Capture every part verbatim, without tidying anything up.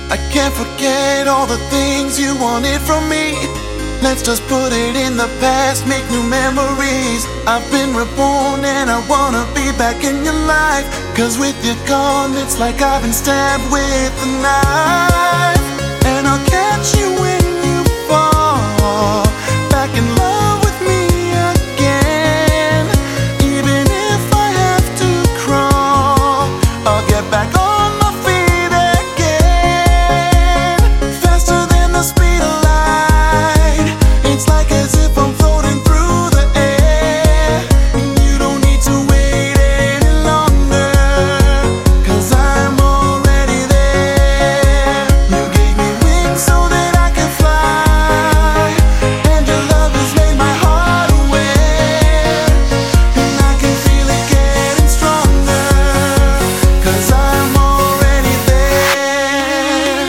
I can't forget all the things you wanted from me. Let's just put it in the past, make new memories. I've been reborn and I wanna be back in your life. Cause with you gone, it's like I've been stabbed with a knife. And I'll catch you when you fall back in love with me again. Even if I have to crawl, I'll get back on my feet again. Faster than the speed of light, it's like as if I'm floating through the air. You don't need to wait any longer, cause I'm already there. You gave me wings so that I can fly, and your love has made my heart aware. And I can feel it getting stronger, cause I'm already there.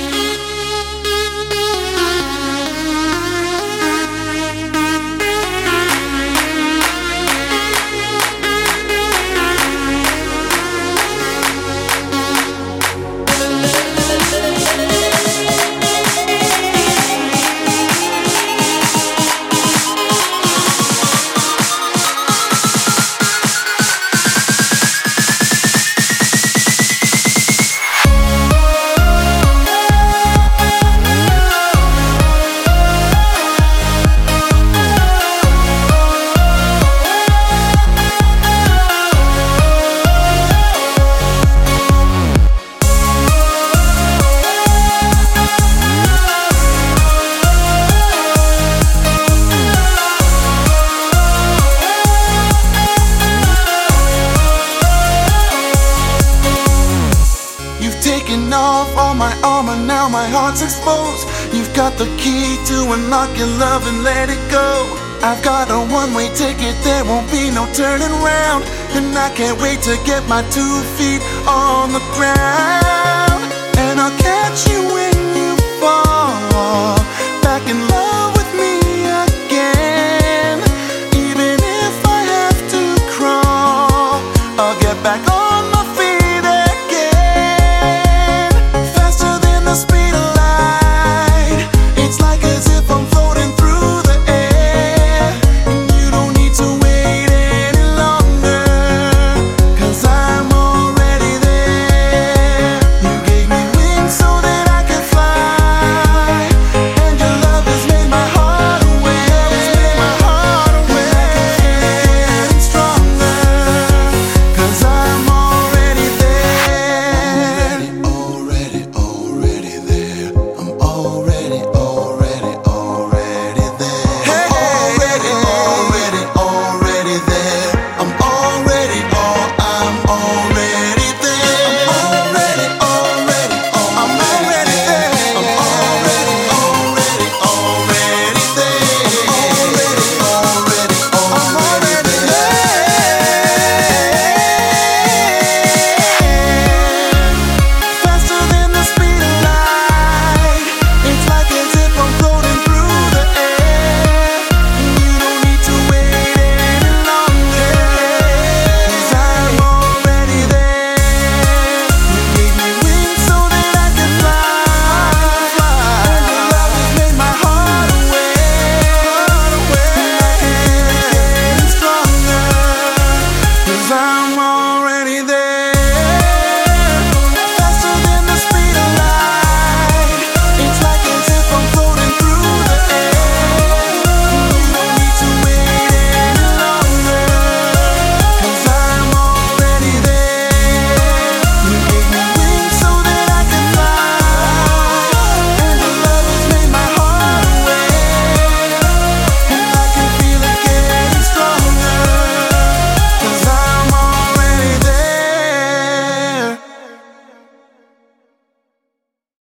You've taken off all my armor, now my heart's exposed. You've got the key to unlock your love and let it go. I've got a one-way ticket, there won't be no turning around. And I can't wait to get my two feet on the ground.